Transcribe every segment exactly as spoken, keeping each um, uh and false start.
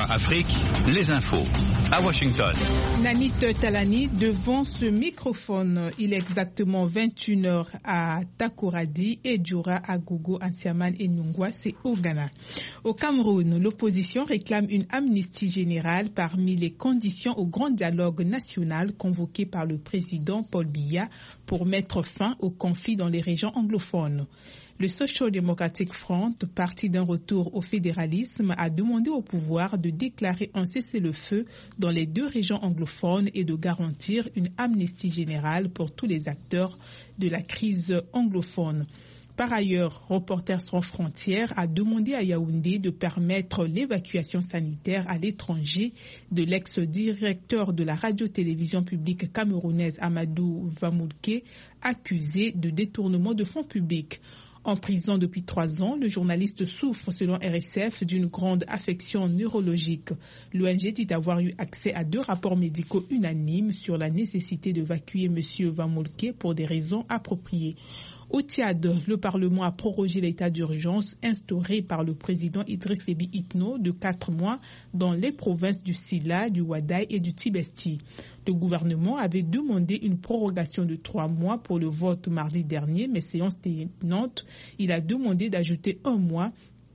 V O A Afrique, les infos. À Washington. Nanit Talani devant ce microphone. Il est exactement vingt et une heures à Takoradi et Djoura à Gogo, Ansiaman et Nungwa, c'est au Ghana. Au Cameroun, l'opposition réclame une amnistie générale parmi les conditions au grand dialogue national convoqué par le président Paul Biya pour mettre fin au conflit dans les régions anglophones. Le Social Democratic Front, parti d'un retour au fédéralisme, a demandé au pouvoir de déclarer un cessez-le-feu dans les deux régions anglophones et de garantir une amnistie générale pour tous les acteurs de la crise anglophone. Par ailleurs, Reporters sans frontières a demandé à Yaoundé de permettre l'évacuation sanitaire à l'étranger de l'ex-directeur de la radio-télévision publique camerounaise Amadou Vamoulke, accusé de détournement de fonds publics. En prison depuis trois ans, le journaliste souffre, selon R S F, d'une grande affection neurologique. L'O N G dit avoir eu accès à deux rapports médicaux unanimes sur la nécessité d'évacuer M. Vamoulke pour des raisons appropriées. Au Tchad, le Parlement a prorogé l'état d'urgence instauré par le président Idriss Déby Itno de quatre mois dans les provinces du Silla, du Wadaï et du Tibesti. Le gouvernement avait demandé une prorogation de trois mois pour le vote mardi dernier, mais séance tenante, il a demandé d'ajouter un mois,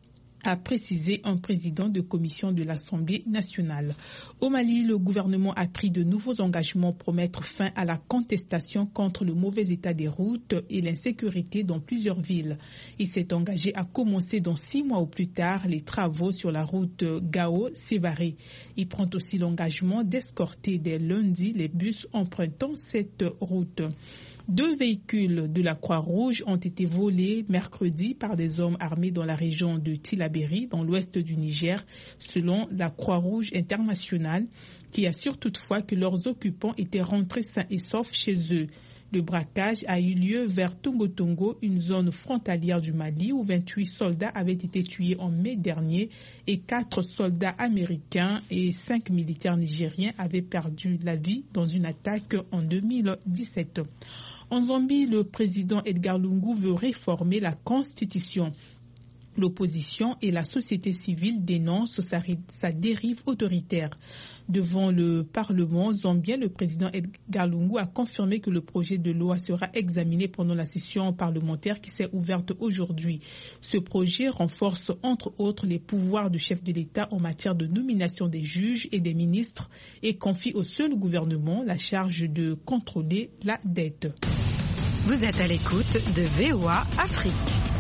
a précisé un président de commission de l'Assemblée nationale. Au Mali, le gouvernement a pris de nouveaux engagements pour mettre fin à la contestation contre le mauvais état des routes et l'insécurité dans plusieurs villes. Il s'est engagé à commencer dans six mois au plus tard les travaux sur la route Gao-Sévaré. Il prend aussi l'engagement d'escorter dès lundi les bus empruntant cette route. Deux véhicules de la Croix-Rouge ont été volés mercredi par des hommes armés dans la région de Tillabéri, dans l'ouest du Niger, selon la Croix-Rouge internationale, qui assure toutefois que leurs occupants étaient rentrés sains et saufs chez eux. Le braquage a eu lieu vers Tongo-Tongo, une zone frontalière du Mali, où vingt-huit soldats avaient été tués en mai dernier et quatre soldats américains et cinq militaires nigériens avaient perdu la vie dans une attaque en deux mille dix-sept. En Zambie, le président Edgar Lungu veut réformer la constitution. L'opposition et la société civile dénoncent sa, sa dérive autoritaire. Devant le Parlement zambien, le président Edgar Lungu a confirmé que le projet de loi sera examiné pendant la session parlementaire qui s'est ouverte aujourd'hui. Ce projet renforce entre autres les pouvoirs du chef de l'État en matière de nomination des juges et des ministres et confie au seul gouvernement la charge de contrôler la dette. Vous êtes à l'écoute de V O A Afrique.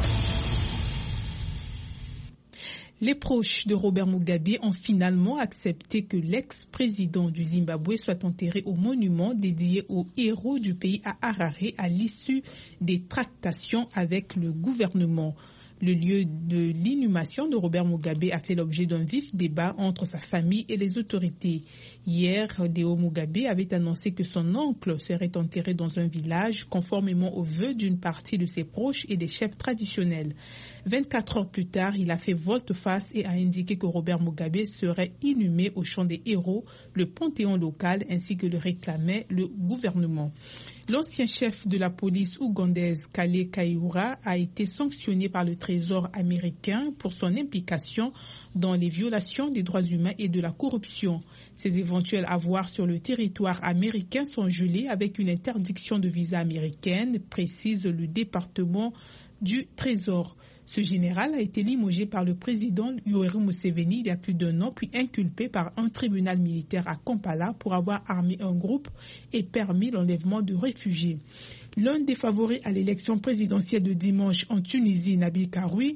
Les proches de Robert Mugabe ont finalement accepté que l'ex-président du Zimbabwe soit enterré au monument dédié aux héros du pays à Harare à l'issue des tractations avec le gouvernement. Le lieu de l'inhumation de Robert Mugabe a fait l'objet d'un vif débat entre sa famille et les autorités. Hier, Deo Mugabe avait annoncé que son oncle serait enterré dans un village conformément aux vœux d'une partie de ses proches et des chefs traditionnels. vingt-quatre heures plus tard, il a fait volte-face et a indiqué que Robert Mugabe serait inhumé au champ des héros, le panthéon local, ainsi que le réclamait le gouvernement. L'ancien chef de la police ougandaise, Kale Kayihura, a été sanctionné par le Trésor américain pour son implication dans les violations des droits humains et de la corruption. Ses éventuels avoirs sur le territoire américain sont gelés avec une interdiction de visa américaine, précise le département du Trésor. Ce général a été limogé par le président Yoweri Museveni il y a plus d'un an, puis inculpé par un tribunal militaire à Kampala pour avoir armé un groupe et permis l'enlèvement de réfugiés. L'un des favoris à l'élection présidentielle de dimanche en Tunisie, Nabil Karoui,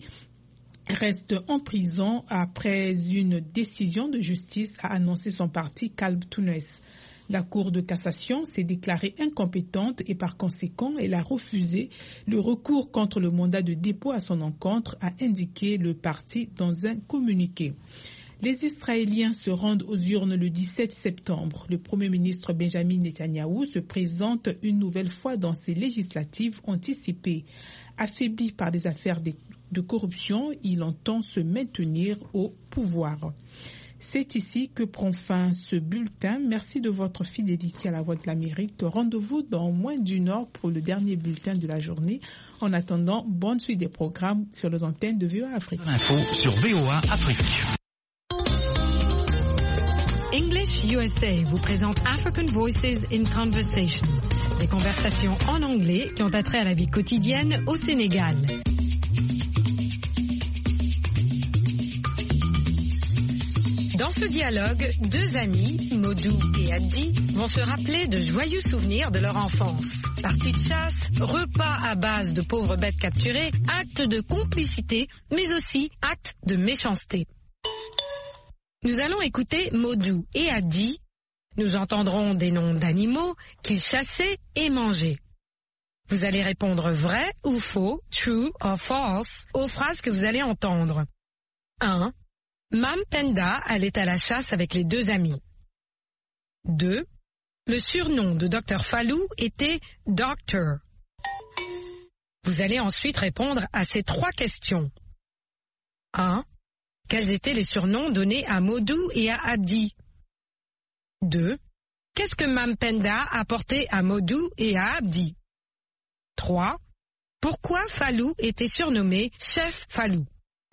reste en prison après une décision de justice, a annoncé son parti Kalb Tounes. La Cour de cassation s'est déclarée incompétente et par conséquent, elle a refusé le recours contre le mandat de dépôt à son encontre, a indiqué le parti dans un communiqué. Les Israéliens se rendent aux urnes le dix-sept septembre. Le Premier ministre Benjamin Netanyahou se présente une nouvelle fois dans ces législatives anticipées. Affaibli par des affaires de, de corruption, il entend se maintenir au pouvoir. C'est ici que prend fin ce bulletin. Merci de votre fidélité à la Voix de l'Amérique. Rendez-vous dans moins d'une heure pour le dernier bulletin de la journée. En attendant, bonne suite des programmes sur les antennes de V O A Afrique. Info sur V O A Afrique. English U S A vous présente African Voices in Conversation, des conversations en anglais qui ont attrait à la vie quotidienne au Sénégal. Dans ce dialogue, deux amis, Modou et Addi, vont se rappeler de joyeux souvenirs de leur enfance. Parties de chasse, repas à base de pauvres bêtes capturées, actes de complicité, mais aussi actes de méchanceté. Nous allons écouter Modou et Addi. Nous entendrons des noms d'animaux qu'ils chassaient et mangeaient. Vous allez répondre vrai ou faux, true or false, aux phrases que vous allez entendre. un. Mam Penda allait à la chasse avec les deux amis. deux. Le surnom de docteur Fallou était Doctor. Vous allez ensuite répondre à ces trois questions. un. Quels étaient les surnoms donnés à Modou et à Addi? deux. Qu'est-ce que Mam Penda apportait à Modou et à Addi? trois. Pourquoi Fallou était surnommé Chef Fallou?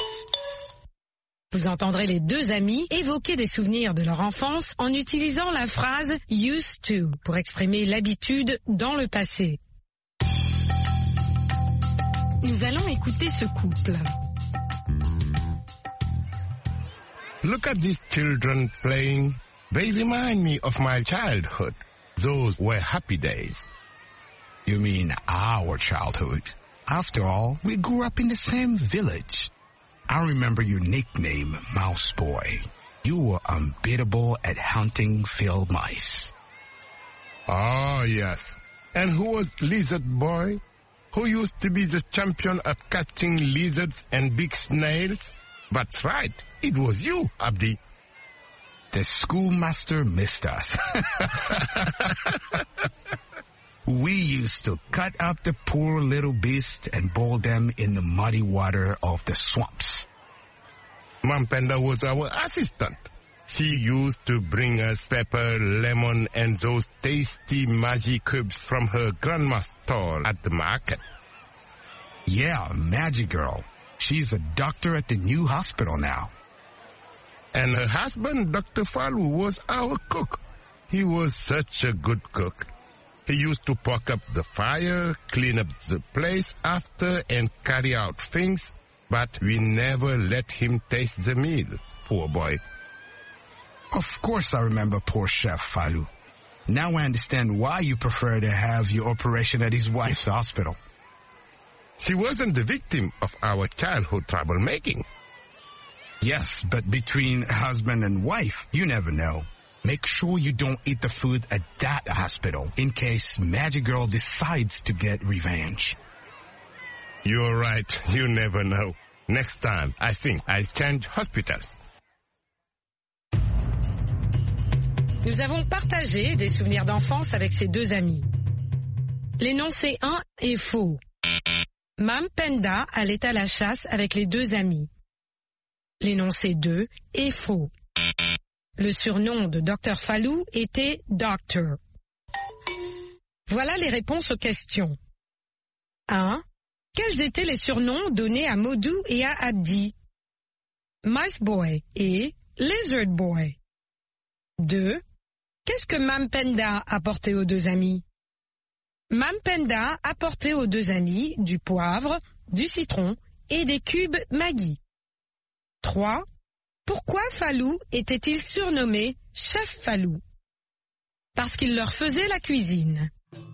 Vous entendrez les deux amis évoquer des souvenirs de leur enfance en utilisant la phrase « used to » pour exprimer l'habitude dans le passé. Nous allons écouter ce couple. Look at these children playing. They remind me of my childhood. Those were happy days. You mean our childhood? After all, we grew up in the same village. I remember your nickname, Mouse Boy. You were unbeatable at hunting field mice. Oh, yes. And who was Lizard Boy? Who used to be the champion at catching lizards and big snails? That's right. It was you, Abdi. The schoolmaster missed us. We used to cut up the poor little beasts and boil them in the muddy water of the swamps. Mam Penda was our assistant. She used to bring us pepper, lemon, and those tasty magic cubes from her grandma's stall at the market. Yeah, Magic Girl. She's a doctor at the new hospital now. And her husband, Doctor Fallou, was our cook. He was such a good cook. He used to poke up the fire, clean up the place after, and carry out things, but we never let him taste the meal, poor boy. Of course I remember poor Chef Fallou. Now I understand why you prefer to have your operation at his wife's hospital. She wasn't the victim of our childhood troublemaking. Yes, but between husband and wife, you never know. Make sure you don't eat the food at that hospital in case Magic Girl decides to get revenge. You're right. You never know. Next time, I think I'll change hospitals. Nous avons partagé des souvenirs d'enfance avec ces deux amis. L'énoncé un est faux. Mam Penda allait à la chasse avec les deux amis. L'énoncé deux est faux. Le surnom de docteur Fallou était Doctor. Voilà les réponses aux questions. un. Quels étaient les surnoms donnés à Modou et à Addi? Mice Boy et Lizard Boy. deux. Qu'est-ce que Mam Penda apportait aux deux amis? Mam Penda apportait aux deux amis du poivre, du citron et des cubes Maggi. trois. Pourquoi Fallou était-il surnommé Chef Fallou? Parce qu'il leur faisait la cuisine.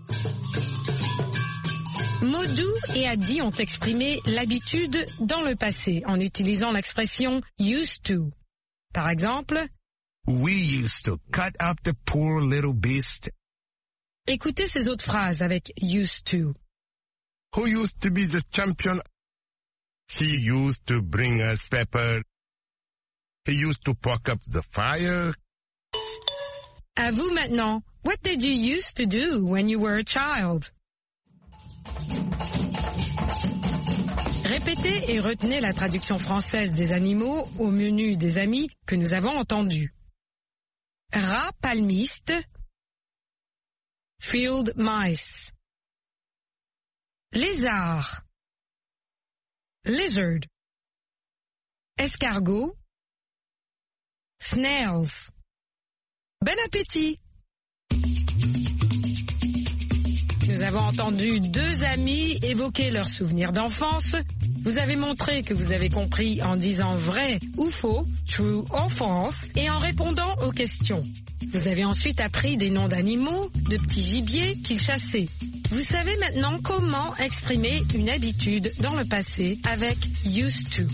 Modou et Addi ont exprimé l'habitude dans le passé en utilisant l'expression used to. Par exemple, we used to cut up the poor little beast. Écoutez ces autres phrases avec used to. Who used to be the champion? She used to bring us pepper. He used to poke up the fire. À vous maintenant. What did you used to do when you were a child? Répétez et retenez la traduction française des animaux au menu des amis que nous avons entendu. Rat palmiste, field mice. Lézard, lizard. Escargot, snails. Bon appétit! Nous avons entendu deux amis évoquer leurs souvenirs d'enfance. Vous avez montré que vous avez compris en disant vrai ou faux, true or false, et en répondant aux questions. Vous avez ensuite appris des noms d'animaux, de petits gibiers qu'ils chassaient. Vous savez maintenant comment exprimer une habitude dans le passé avec used to.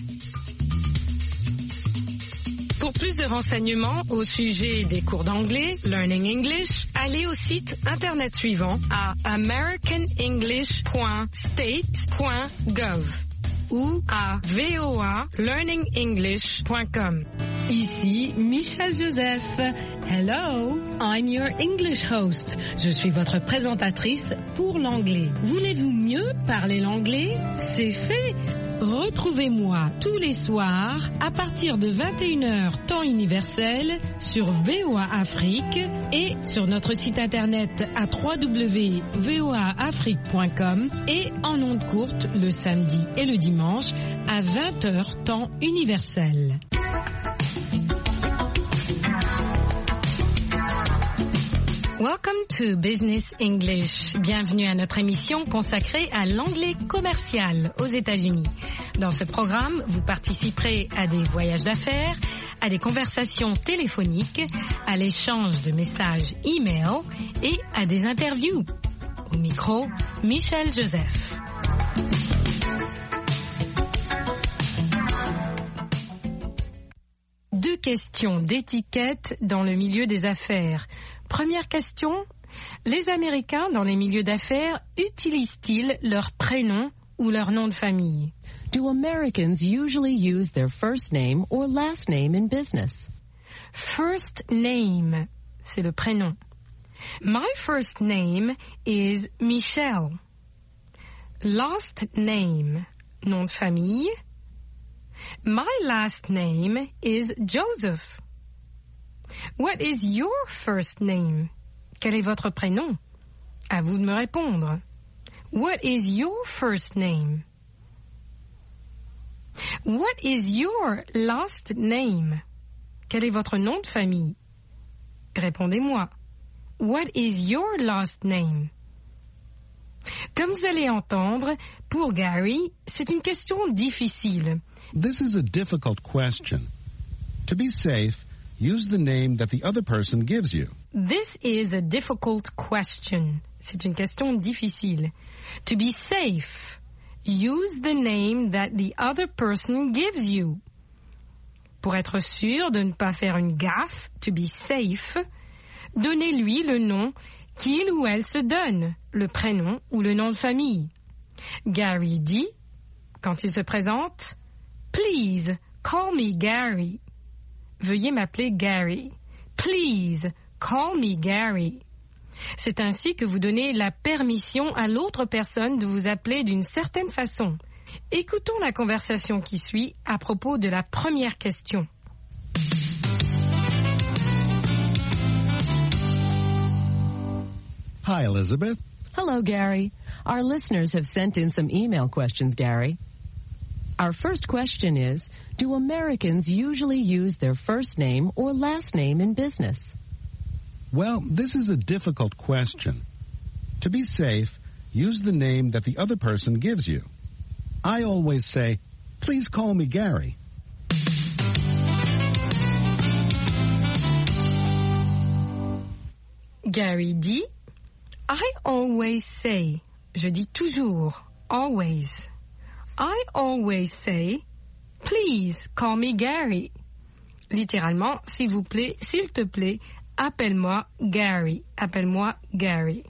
Pour plus de renseignements au sujet des cours d'anglais, Learning English, allez au site internet suivant à american english point state point gov ou à voa learning english point com. Ici Michel Joseph. Hello, I'm your English host. Je suis votre présentatrice pour l'anglais. Voulez-vous mieux parler l'anglais? C'est fait. Retrouvez-moi tous les soirs à partir de vingt et une heures temps universel sur V O A Afrique et sur notre site internet à w w w point v o a afrique point com et en ondes courtes le samedi et le dimanche à vingt heures temps universel. Welcome to Business English. Bienvenue à notre émission consacrée à l'anglais commercial aux États-Unis. Dans ce programme, vous participerez à des voyages d'affaires, à des conversations téléphoniques, à l'échange de messages e-mail et à des interviews. Au micro, Michel Joseph. Deux questions d'étiquette dans le milieu des affaires. Première question, les Américains dans les milieux d'affaires utilisent-ils leur prénom ou leur nom de famille? Do Americans usually use their first name or last name in business? First name, c'est le prénom. My first name is Michelle. Last name, nom de famille. My last name is Joseph. What is your first name? Quel est votre prénom? À vous de me répondre. What is your first name? What is your last name? Quel est votre nom de famille? Répondez-moi. What is your last name? Comme vous allez entendre, pour Gary, c'est une question difficile. This is a difficult question. To be safe, use the name that the other person gives you. This is a difficult question. C'est une question difficile. To be safe, use the name that the other person gives you. Pour être sûr de ne pas faire une gaffe, to be safe, donnez-lui le nom qu'il ou elle se donne, le prénom ou le nom de famille. Gary dit, quand il se présente, « Please, call me Gary ». Veuillez m'appeler Gary. Please, call me Gary. C'est ainsi que vous donnez la permission à l'autre personne de vous appeler d'une certaine façon. Écoutons la conversation qui suit à propos de la première question. Hi, Elizabeth. Hello, Gary. Our listeners have sent in some email questions, Gary. Our first question is, do Americans usually use their first name or last name in business? Well, this is a difficult question. To be safe, use the name that the other person gives you. I always say, please call me Gary. Gary dit, I always say, je dis toujours, always. I always say, please call me Gary. Littéralement, s'il vous plaît, s'il te plaît, appelle-moi Gary. Appelle-moi Gary.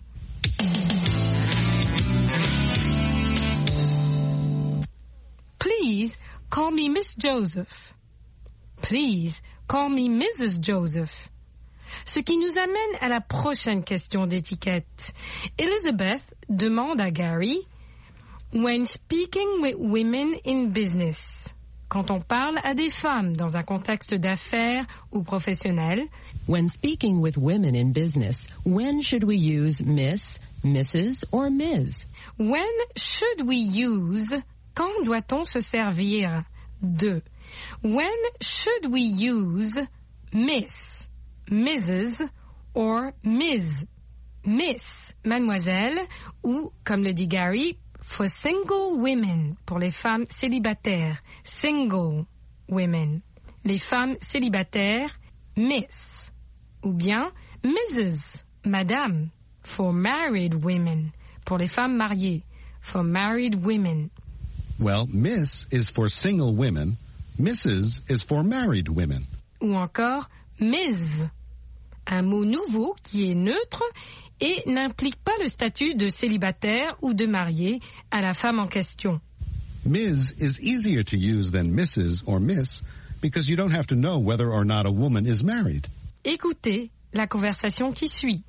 Please call me Miss Joseph. Please call me Missus Joseph. Ce qui nous amène à la prochaine question d'étiquette. Elizabeth demande à Gary, when speaking with women in business, quand on parle à des femmes dans un contexte d'affaires ou professionnel, when speaking with women in business, when should we use Miss, Missus or Miz? When should we use, quand doit-on se servir de? When should we use Miss, Missus or Miz. Miss, mademoiselle, ou, comme le dit Gary, for single women, pour les femmes célibataires. Single women. Les femmes célibataires, Miss. Ou bien Missus, madame, for married women, pour les femmes mariées. For married women. Well, Miss is for single women. Missus is for married women. Ou encore Miz, un mot nouveau qui est neutre et n'implique pas le statut de célibataire ou de marié à la femme en question. Miz is easier to use than Missus or Miss because you don't have to know whether or not a woman is married. Écoutez la conversation qui suit.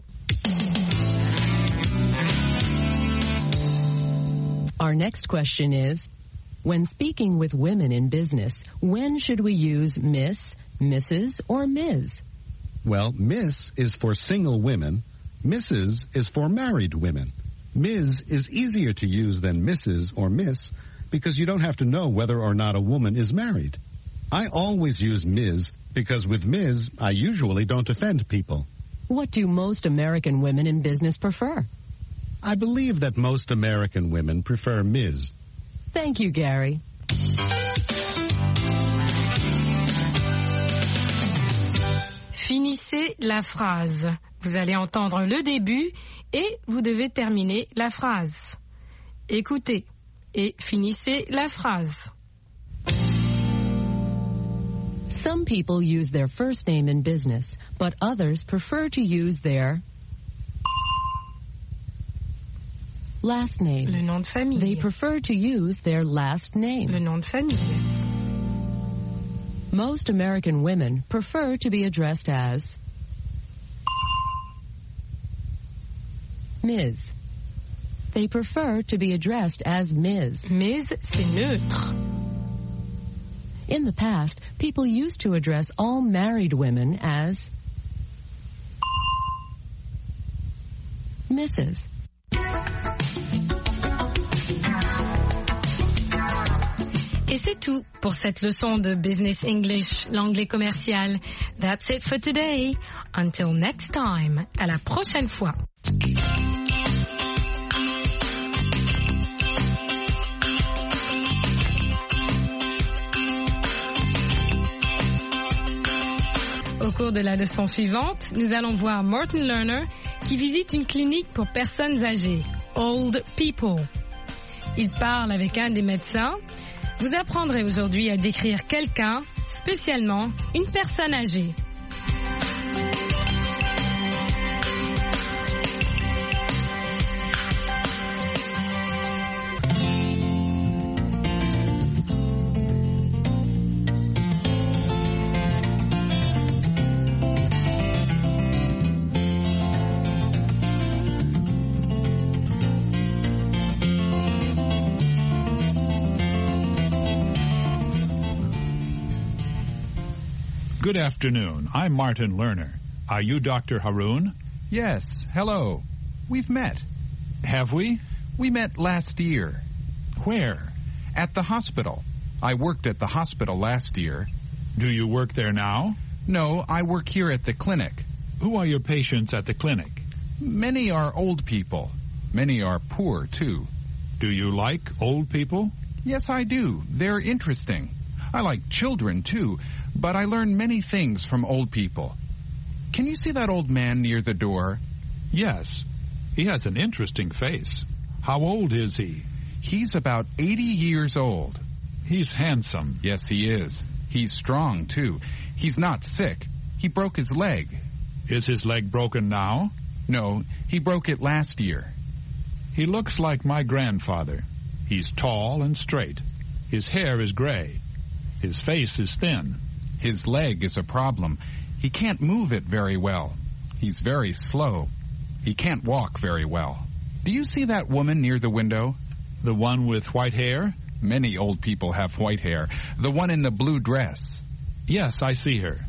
Our next question is, when speaking with women in business, when should we use Miss, Missus, or Miz? Well, Miss is for single women. Missus is for married women. Miz is easier to use than Missus or Miss because you don't have to know whether or not a woman is married. I always use Miz because with Miz, I usually don't offend people. What do most American women in business prefer? I believe that most American women prefer Miz. Thank you, Gary. Finissez la phrase. Vous allez entendre le début et vous devez terminer la phrase. Écoutez et finissez la phrase. Some people use their first name in business, but others prefer to use their last name. Le nom de famille. They prefer to use their last name. Le nom de famille. Most American women prefer to be addressed as Miz. They prefer to be addressed as Miz. Miz, c'est neutre. In the past, people used to address all married women as Missus Et c'est tout pour cette leçon de Business English, l'anglais commercial. That's it for today. Until next time. À la prochaine fois. Au cours de la leçon suivante, nous allons voir Martin Lerner qui visite une clinique pour personnes âgées, Old People. Il parle avec un des médecins. Vous apprendrez aujourd'hui à décrire quelqu'un, spécialement une personne âgée. Good afternoon. I'm Martin Lerner. Are you Doctor Haroon? Yes, hello. We've met. Have we? We met last year. Where? At the hospital. I worked at the hospital last year. Do you work there now? No, I work here at the clinic. Who are your patients at the clinic? Many are old people. Many are poor, too. Do you like old people? Yes, I do. They're interesting. I like children, too, but I learn many things from old people. Can you see that old man near the door? Yes. He has an interesting face. How old is he? He's about eighty years old. He's handsome. Yes, he is. He's strong, too. He's not sick. He broke his leg. Is his leg broken now? No, he broke it last year. He looks like my grandfather. He's tall and straight. His hair is gray. His face is thin. His leg is a problem. He can't move it very well. He's very slow. He can't walk very well. Do you see that woman near the window? The one with white hair? Many old people have white hair. The one in the blue dress. Yes, I see her.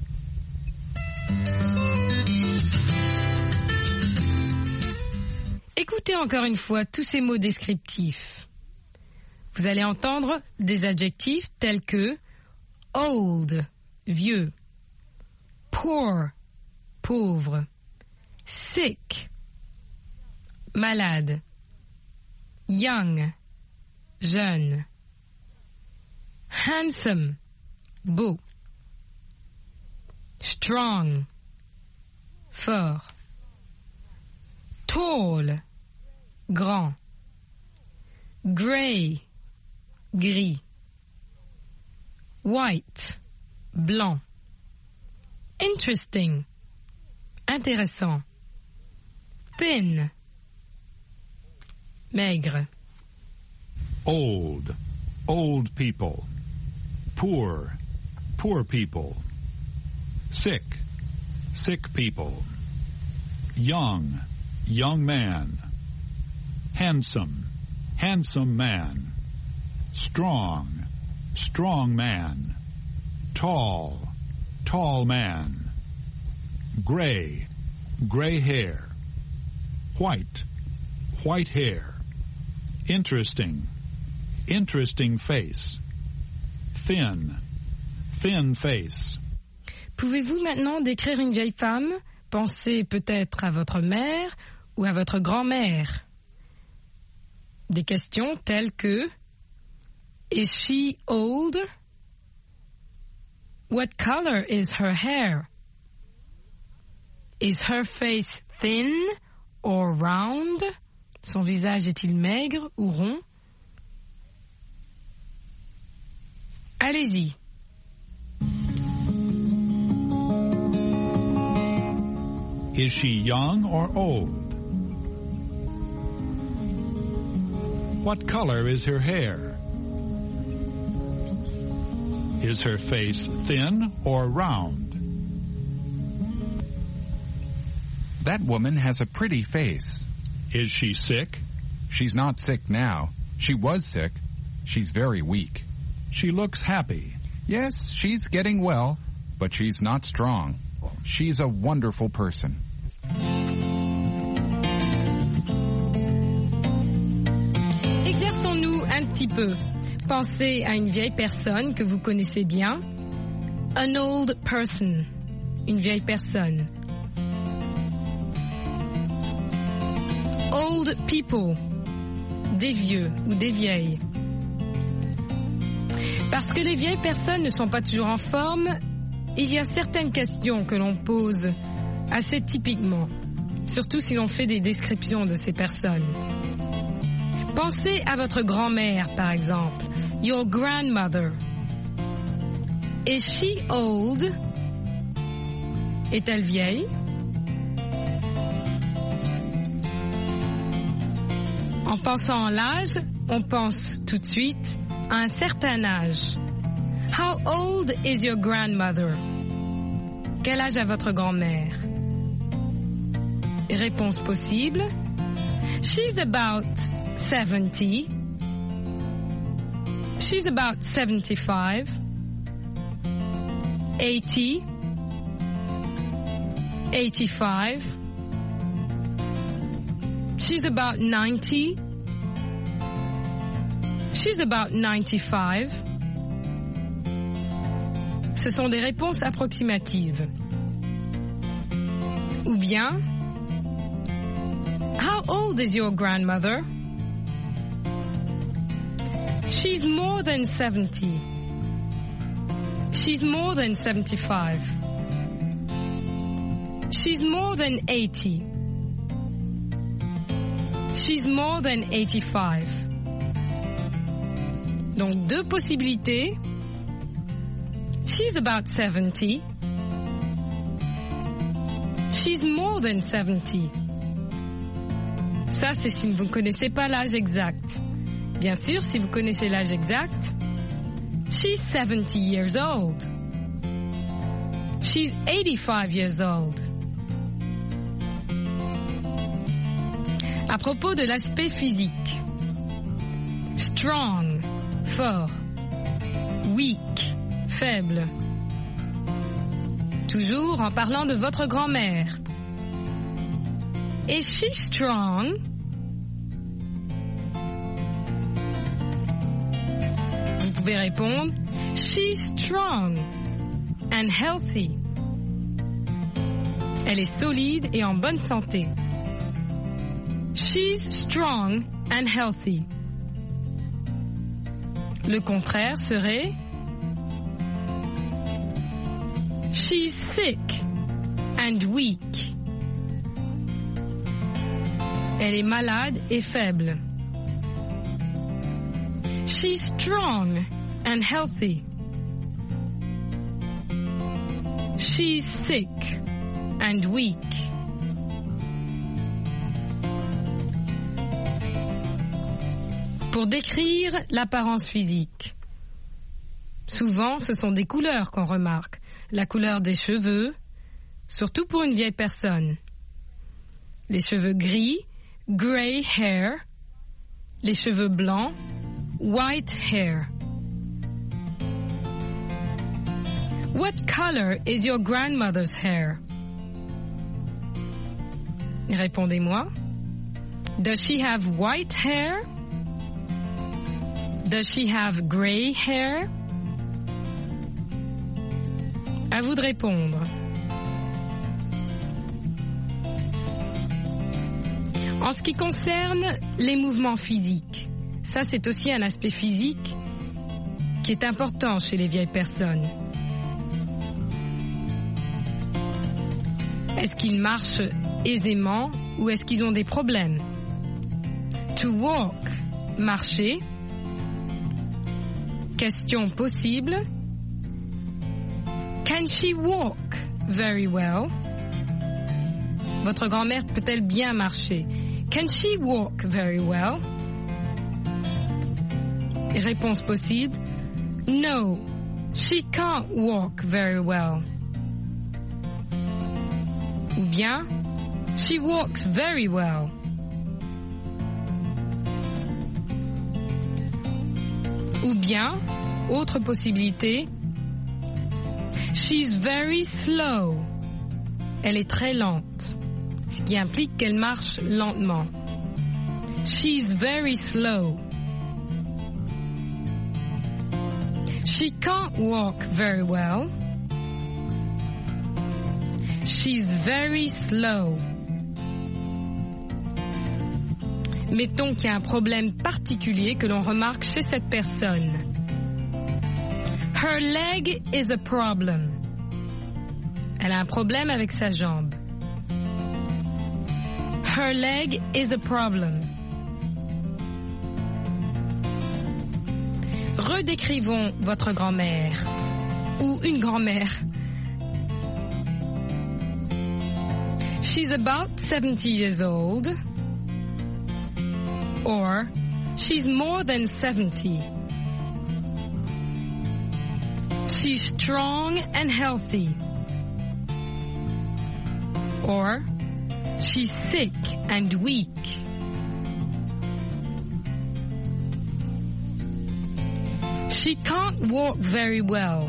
Écoutez encore une fois tous ces mots descriptifs. Vous allez entendre des adjectifs tels que old, vieux, poor, pauvre. Sick, malade. Young, jeune. Handsome, beau. Strong, fort. Tall, grand. Grey, gris. White, blanc. Interesting, intéressant. Thin, maigre. Old, old people. Poor, poor people. Sick, sick people. Young, young man. Handsome, handsome man. Strong, strong man. Tall, tall man. Gray, gray hair. White, white hair. Interesting, interesting face. Thin, thin face. Pouvez-vous maintenant décrire une vieille femme? Pensez peut-être à votre mère ou à votre grand-mère. Des questions telles que Is she old? What color is her hair? Is her face thin or round? Son visage est-il maigre ou rond? Allez-y. Is she young or old? What color is her hair? Is her face thin or round? That woman has a pretty face. Is she sick? She's not sick now. She was sick. She's very weak. She looks happy. Yes, she's getting well, but she's not strong. She's a wonderful person. Exerçons-nous un petit peu. Pensez à une vieille personne que vous connaissez bien. An old person. Une vieille personne. Old people. Des vieux ou des vieilles. Parce que les vieilles personnes ne sont pas toujours en forme, il y a certaines questions que l'on pose assez typiquement, surtout si l'on fait des descriptions de ces personnes. Pensez à votre grand-mère, par exemple. Your grandmother. Is she old? Est-elle vieille? En pensant à l'âge, on pense tout de suite à un certain âge. How old is your grandmother? Quel âge a votre grand-mère? Réponse possible. She's about seventy. She's about seventy-five. eighty. eighty-five. She's about ninety. She's about ninety-five. Ce sont des réponses approximatives. Ou bien, how old is your grandmother? She's more than seventy. She's more than seventy-five. She's more than eighty. She's more than eighty-five. Donc deux possibilités. She's about seventy. She's more than seventy. Ça, c'est si vous ne connaissez pas l'âge exact. Bien sûr, si vous connaissez l'âge exact, she's seventy years old. She's eighty-five years old. À propos de l'aspect physique. Strong, fort. Weak, faible. Toujours en parlant de votre grand-mère. Is she strong? Vous pouvez répondre, she's strong and healthy. Elle est solide et en bonne santé. She's strong and healthy. Le contraire serait She's sick and weak. Elle est malade et faible. She's strong and healthy. She's sick and weak. Pour décrire l'apparence physique, souvent ce sont des couleurs qu'on remarque. La couleur des cheveux, surtout pour une vieille personne. Les cheveux gris, grey hair. Les cheveux blancs, white hair. What color is your grandmother's hair? Répondez-moi. Does she have white hair? Does she have grey hair? À vous de répondre. En ce qui concerne les mouvements physiques, ça c'est aussi un aspect physique qui est important chez les vieilles personnes. Est-ce qu'ils marchent aisément ou est-ce qu'ils ont des problèmes? To walk, marcher. Question possible. Can she walk very well? Votre grand-mère peut-elle bien marcher? Can she walk very well? Réponse possible. No, she can't walk very well. Ou bien, she walks very well. Ou bien, autre possibilité, she's very slow. Elle est très lente, ce qui implique qu'elle marche lentement. She's very slow. She can't walk very well. She's very slow. Mettons qu'il y a un problème particulier que l'on remarque chez cette personne. Her leg is a problem. Elle a un problème avec sa jambe. Her leg is a problem. Redécrivons votre grand-mère ou une grand-mère. She's about seventy years old. Or, she's more than seventy. She's strong and healthy. Or, she's sick and weak. She can't walk very well.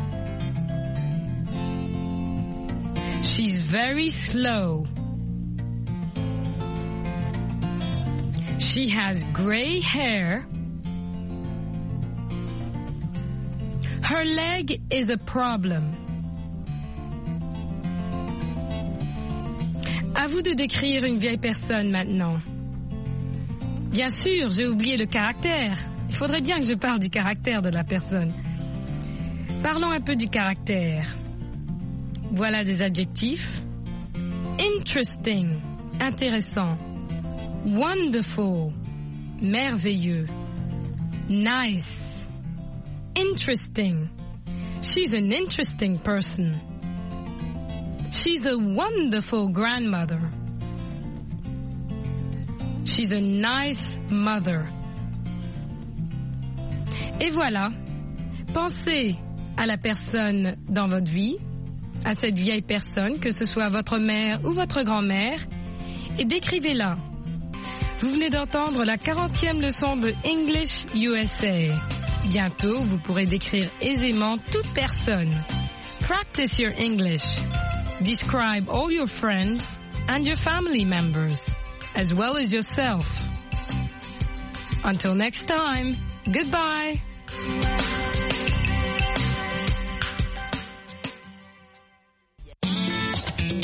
She's very slow. She has gray hair. Her leg is a problem. À vous de décrire une vieille personne maintenant. Bien sûr, j'ai oublié le caractère. Il faudrait bien que je parle du caractère de la personne. Parlons un peu du caractère. Voilà des adjectifs. Interesting, intéressant. Wonderful, merveilleux. Nice, interesting. She's an interesting person. She's a wonderful grandmother. She's a nice mother. Et voilà, pensez à la personne dans votre vie, à cette vieille personne, que ce soit votre mère ou votre grand-mère, et décrivez-la. Vous venez d'entendre la quarantième leçon de English U S A. Bientôt, vous pourrez décrire aisément toute personne. Practice your English. Describe all your friends and your family members, as well as yourself. Until next time, goodbye.